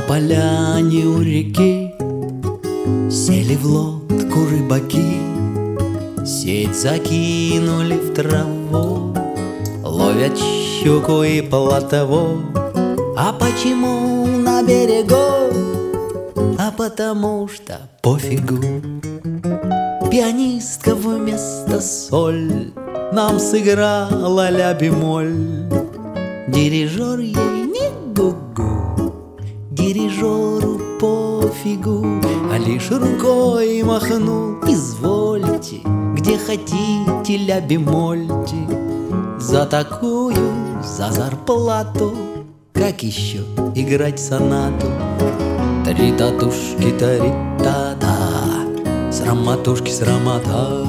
поляне у реки сели в лодку рыбаки, сеть закинули в траву, ловят щуку и плотву. А почему на берегу? А потому что пофигу. Пианистка вместо соль нам сыграла ля-бемоль. Дирижер ей не гу-гу, дирижеру пофигу, а лишь рукой махнул: извольте, где хотите ля-бемольте. За такую, за зарплату, как еще играть сонату? Три татушки, тари-та-та, срамотушки, срамота.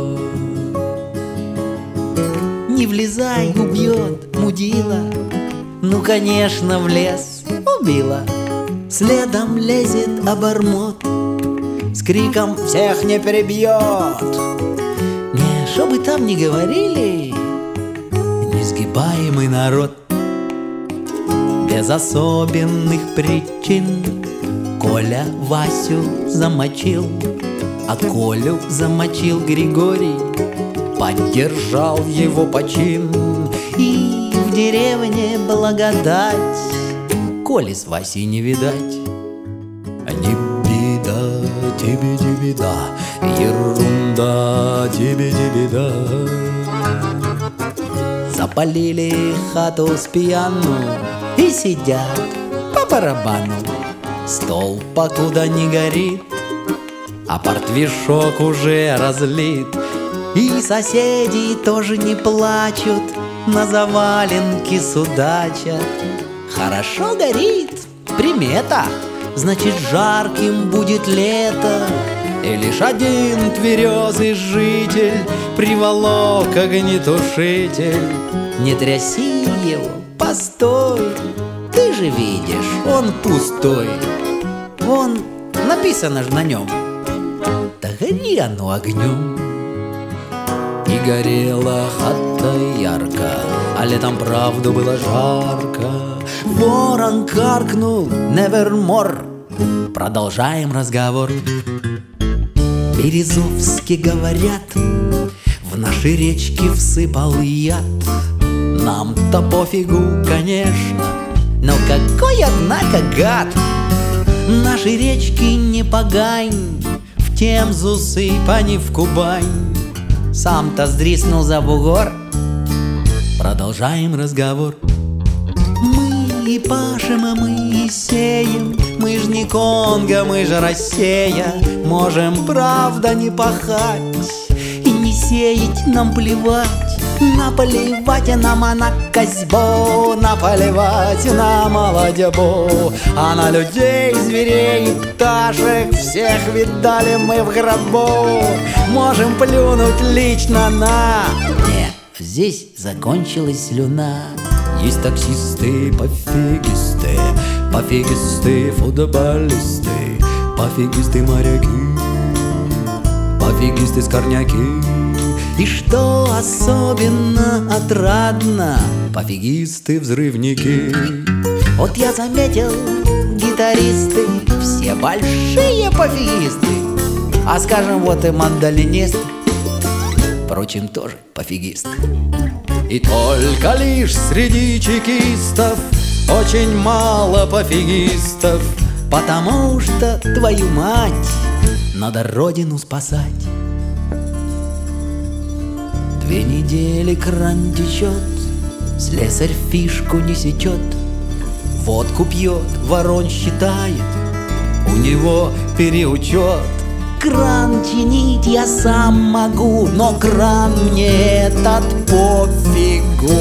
Не влезай, убьет мудила. Ну, конечно, в лес убила. Следом лезет обормот с криком: всех не перебьет. Не, что бы там ни говорили, несгибаемый народ. Без особенных причин Коля Васю замочил, а Колю замочил Григорий, поддержал его почин. И в деревне благодать, Коли с Васей не видать. А не беда, тебе не беда, ерунда, тебе не беда. Запалили хату с пьяну и сидят по барабану. Стол покуда не горит, а портвишок уже разлит. И соседи тоже не плачут, на заваленке судачат. Хорошо горит, примета, значит, жарким будет лето. И лишь один тверезый житель приволок огнетушитель. Не тряси его, постой, ты же видишь, он пустой. Вон, написано ж на нем: да гори оно огнем. И горела хата ярко, а летом правду было жарко. Ворон каркнул: nevermore. Продолжаем разговор. Березовски говорят, в наши речки всыпал яд. Нам-то пофигу, конечно, но какой, однако, гад. Наши речки не погань, в Темзу сыпани в Кубань. Сам-то сдриснул за бугор. Продолжаем разговор. Мы и пашем, а мы и сеем. Мы ж не Конго, мы же Россия. Можем, правда, не пахать и не сеять, нам плевать. Наплевать нам на козьбу, наплевать на молодебу, а на людей, зверей и пташек всех видали мы в гробу. Можем плюнуть лично на... Нет, здесь закончилась слюна. Есть таксисты, пофигисты, пофигисты, футболисты, пофигисты, моряки, пофигисты, скорняки. И что особенно отрадно, пофигисты, взрывники. Вот я заметил, гитаристы все большие пофигисты. А скажем, вот и мандолинист, впрочем, тоже пофигист. И только лишь среди чекистов очень мало пофигистов, потому что, твою мать, надо родину спасать. 2 недели кран течет, слесарь фишку не сечет, водку пьет, ворон считает, у него переучет. Кран чинить я сам могу, но кран мне этот пофигу.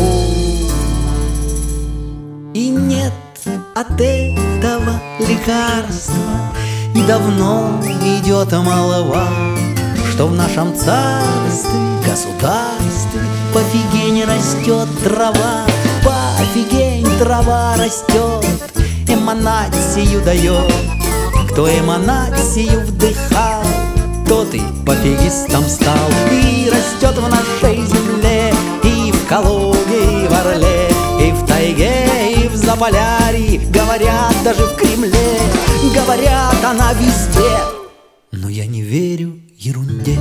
И нет от этого лекарства, и давно идет молва, что в нашем царстве, государстве пофигень растет трава. Пофигень трава растет, эманацию дает. Кто эманацию вдыхал, тот и пофигистом стал. И растет в нашей земле, и в Калуге, и в Орле, и в тайге, и в Заполярье, говорят, даже в Кремле. говорят, она везде. Но я не верю ерунде.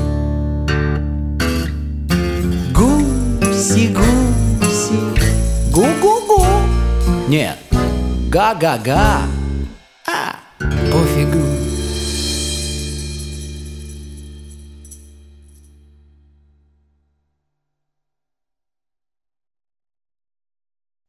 Гуси, гуси, гу-гу-гу. Нет, га-га-га. Пофигу.